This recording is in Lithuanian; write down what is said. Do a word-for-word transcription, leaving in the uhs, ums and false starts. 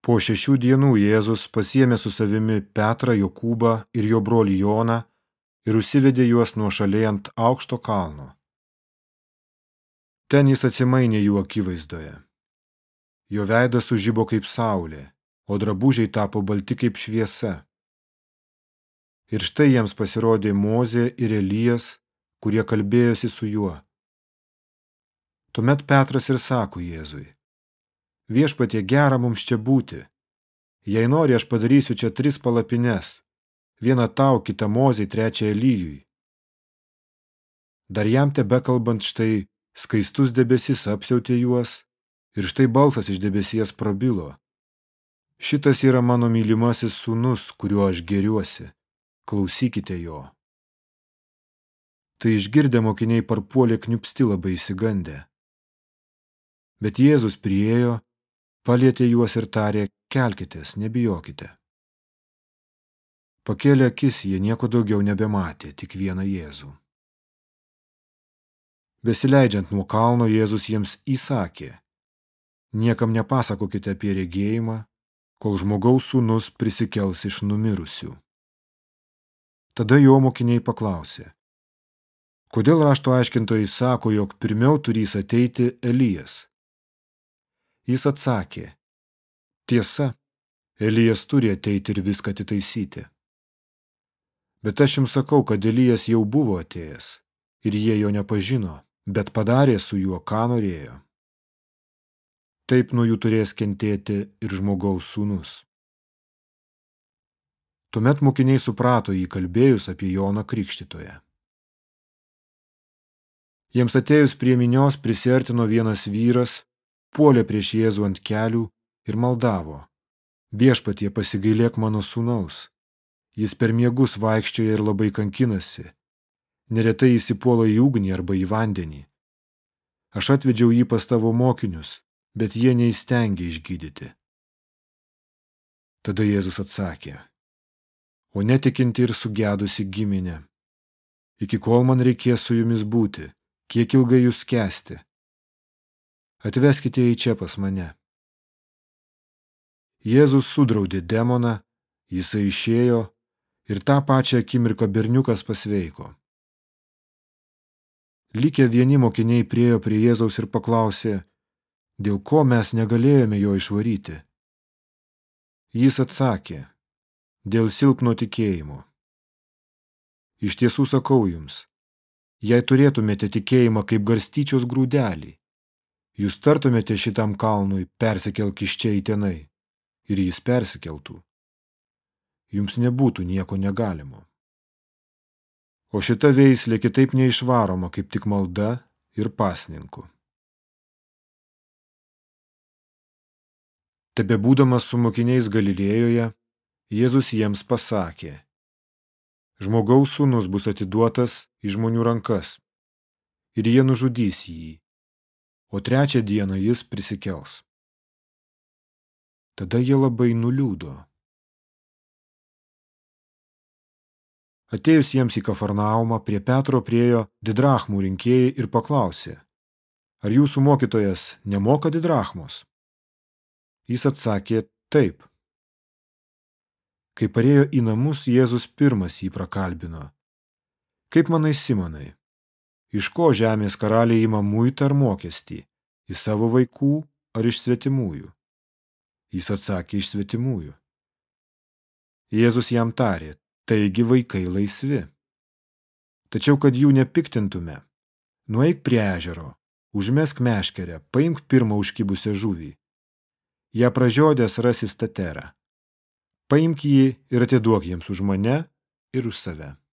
Po šešių dienų Jėzus pasiėmė su savimi Petrą, Jokūbą ir jo brolį Joną ir užsivedė juos nuošaliai ant aukšto kalno. Ten jis atsimainė jų akivaizdoje. Jo veidas sužibo kaip saulė, o drabužiai tapo balti kaip šviesa. Ir štai jiems pasirodė Mozė ir Elijas, kurie kalbėjosi su juo. Tuomet Petras ir sako Jėzui: Viešpatie, gera mums čia būti. Jei nori, aš padarysiu čia tris palapines, vieną tau, kitą Mozei, trečią Elijui. Dar jam tebekalbant, štai skaistus debesis apsiautė juos, ir štai balsas iš debesies prabilo: Šitas yra mano mylimasis sūnus, kuriuo aš gėriuosi, klausykite jo. Tai išgirdę mokiniai parpuolė kniupsti labai išsigandę. Bet Jėzus priėjo, palietė juos ir tarė: Kelkitės, nebijokite. Pakėlė akis, jie nieko daugiau nebematė, tik vieną Jėzų. Besileidžiant nuo kalno, Jėzus jiems įsakė: Niekam nepasakokite apie regėjimą, kol žmogaus sūnus prisikels iš numirusių. Tada jo mokiniai paklausė: Kodėl rašto aiškintojai sako, jog pirmiau turys ateiti Elijas? Jis atsakė: Tiesa, Elijas turi ateiti ir viską atitaisyti. Bet aš jums sakau, kad Elijas jau buvo atėjęs, ir jie jo nepažino, bet padarė su juo, ką norėjo. Taip nuo jų turės kentėti ir žmogaus sūnus. Tuomet mokiniai suprato jį kalbėjus apie Joną Krikštytoją. Jiems atėjus prie minios prisiartino vienas vyras, puolė prieš Jėzų ant kelių ir maldavo: Viešpatie, pasigailėk mano sūnaus. Jis per miegus vaikščioja ir labai kankinasi. Neretai įsipuola į ugnį arba į vandenį. Aš atvedžiau jį pas tavo mokinius, bet jie neįstengė išgydyti. Tada Jėzus atsakė: O netikinti ir sugedusi giminė, iki kol man reikės su jumis būti, kiek ilgai jūs kęsti? Atveskite jį čia pas mane. Jėzus sudraudė demoną, jisai išėjo ir tą pačią akimirką berniukas pasveiko. Likę vieni mokiniai priėjo prie Jėzaus ir paklausė, dėl ko mes negalėjome jo išvaryti. Jis atsakė: Dėl silpno tikėjimo. Iš tiesų sakau jums, jei turėtumėte tikėjimą kaip garstyčios grūdelį, jūs tartumėte šitam kalnui: persikelk iš čia į tenai, ir jis persikeltų. Jums nebūtų nieko negalimo. O šita veislė kitaip neišvaroma, kaip tik malda ir pasninku. Tebebūdamas su mokiniais Galilėjoje, Jėzus jiems pasakė: Žmogaus sūnus bus atiduotas į žmonių rankas, ir jie nužudys jį, o trečią dieną jis prisikels. Tada jie labai nuliūdo. Atėjus jiems į Kafarnaumą, prie Petro priėjo didrachmų rinkėjai ir paklausė: Ar jūsų mokytojas nemoka didrachmos? Jis atsakė: Taip. Kai parėjo į namus, Jėzus pirmas jį prakalbino: Kaip manai, Simonai, iš ko žemės karaliai ima muitą ar mokestį, iš savo vaikų ar iš svetimųjų? Jis atsakė: Iš svetimųjų. Jėzus jam tarė: Taigi vaikai laisvi. Tačiau, kad jų nepiktintume, nueik prie ežero, užmesk meškerę, paimk pirmą užkibusią žuvį. Ją pražiodęs rasi staterą. Paimk jį ir atiduok jiems už mane ir už save.